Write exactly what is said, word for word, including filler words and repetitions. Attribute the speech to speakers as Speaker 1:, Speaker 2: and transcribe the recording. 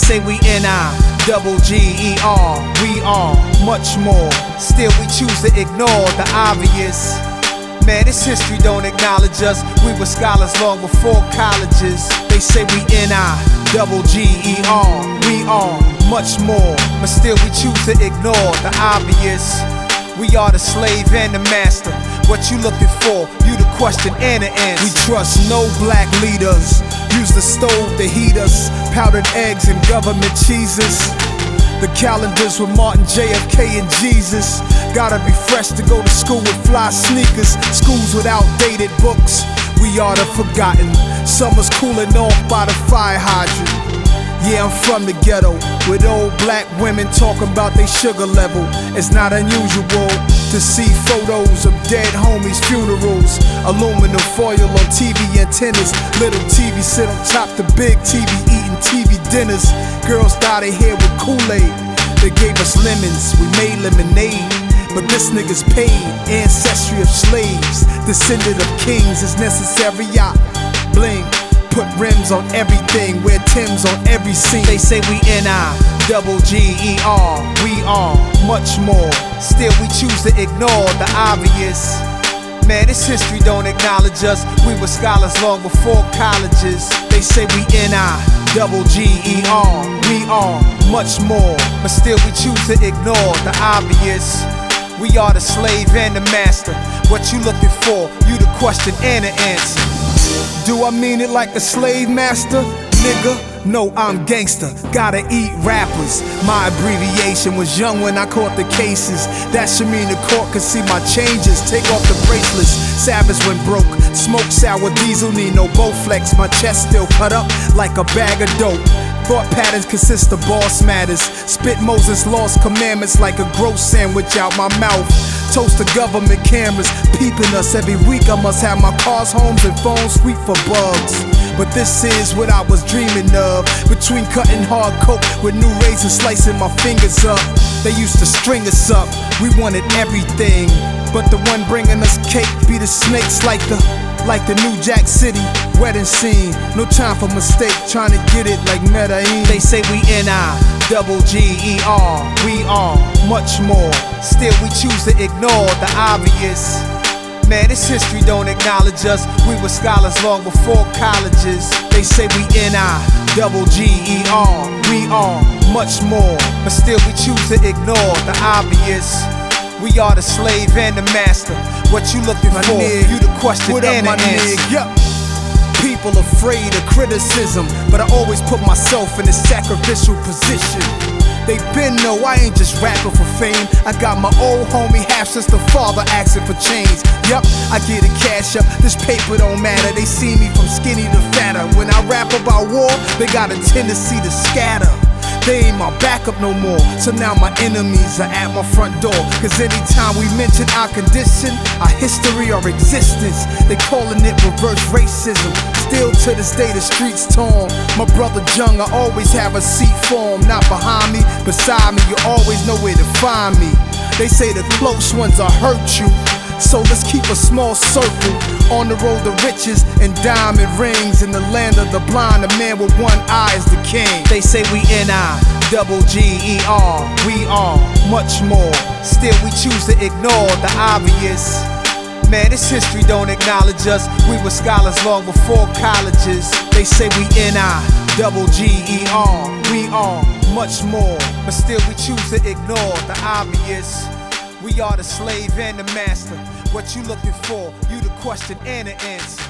Speaker 1: say we N I double G E R, we are much more. Still we choose to ignore the obvious. Man, this history don't acknowledge us. We were scholars long before colleges. They say we N I double G E R, we are much more. But still we choose to ignore the obvious. We are the slave and the master. What you looking for? You the question and the answer. We trust no black leaders. Use the stove to heat us. Powdered eggs and government cheeses. The calendars with Martin, J F K, and Jesus. Gotta be fresh to go to school with fly sneakers. Schools with outdated books. We are the forgotten. Summer's cooling off by the fire hydrant. Yeah, I'm from the ghetto, with old black women talking about their sugar level. It's not unusual to see photos of dead homies' funerals. Aluminum foil on T V antennas. Little T V sit on top the big T V eating T V dinners. Girls dye their hair with Kool-Aid. They gave us lemons, we made lemonade. But this nigga's paid, ancestry of slaves. Descendant of kings is necessary, I bling. Put rims on everything, wear Timbs on every scene. They say we N I double G E R, we are much more. Still we choose to ignore the obvious. Man, this history don't acknowledge us. We were scholars long before colleges. They say we N I double G E R, we are much more. But still we choose to ignore the obvious. We are the slave and the master. What you looking for? You the question and the answer. Do I mean it like a slave master? Nigga, no, I'm gangster. Gotta eat rappers. My abbreviation was young when I caught the cases. That should mean the court could see my changes. Take off the bracelets. Savage went broke. Smoke sour diesel, need no Bowflex. My chest still cut up like a bag of dope. Thought patterns consist of boss matters. Spit Moses' lost commandments like a gross sandwich out my mouth. Toast the government cameras peeping us every week. I must have my cars, homes, and phones sweep for bugs. But this is what I was dreaming of. Between cutting hard coke with new razors slicing my fingers up. They used to string us up. We wanted everything. But the one bringing us cake be the snakes like the Like the New Jack City wedding scene. No time for mistake, trying to get it like Medellin. They say we N I double G E R, we are much more. Still we choose to ignore the obvious. Man, this history don't acknowledge us. We were scholars long before colleges. They say we N I double G E R, we are much more. But still we choose to ignore the obvious. We are the slave and the master. What you looking my for? Nig. You the question what and up, the answer. Yep. People afraid of criticism, but I always put myself in a sacrificial position. They been know I ain't just rapping for fame. I got my old homie half sister father asking for change. Yup, I get a cash up. This paper don't matter. They see me from skinny to fatter. When I rap about war, they got a tendency to scatter. They ain't my backup no more, so now my enemies are at my front door. Cause anytime we mention our condition, our history, our existence, they calling it reverse racism. Still to this day the streets torn. My brother Jung, I always have a seat for him. Not behind me, beside me, you always know where to find me. They say the close ones will hurt you, so let's keep a small circle. On the road to riches and diamond rings. In the land of the blind, a man with one eye is the king. They say we N I double G E R, we are much more. Still we choose to ignore the obvious. Man, this history don't acknowledge us. We were scholars long before colleges. They say we N I double G E R, we are much more. But still we choose to ignore the obvious. We are the slave and the master. What you looking for? You the question and the answer.